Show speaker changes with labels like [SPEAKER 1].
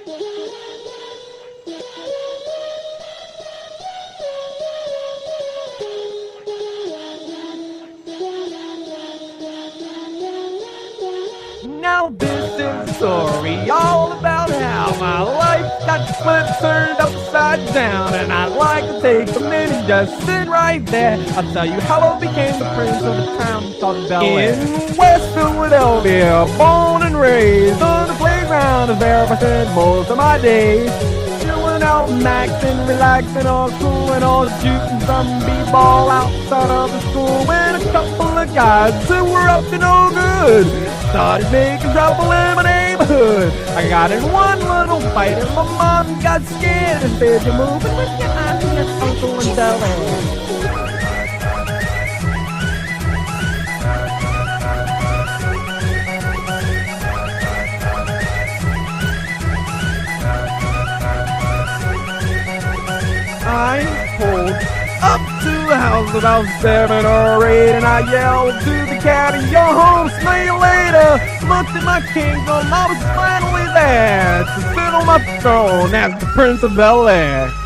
[SPEAKER 1] Now this is a story all about how my life got flipped, turned upside down. And I'd like to take a minute and just sit right there. I'll tell you how I became the prince of a town called Bel Air. In West Philadelphia, born and raised on the playground of there, I spent most of my days chilling out, maxing, relaxing, all cool and all shooting some b-ball outside of the school. When a couple of guys who were up to no good started making trouble in my neighborhood. I got in one little fight and my mom got scared and said, "You're moving with your auntie and uncle and Bel Air." I pulled up to the house about 7 or 8, and I yelled to the caddy, "Yo, home, smell you later." Looked at my kingdom, I was finally there to sit on my throne as the Prince of Bel Air.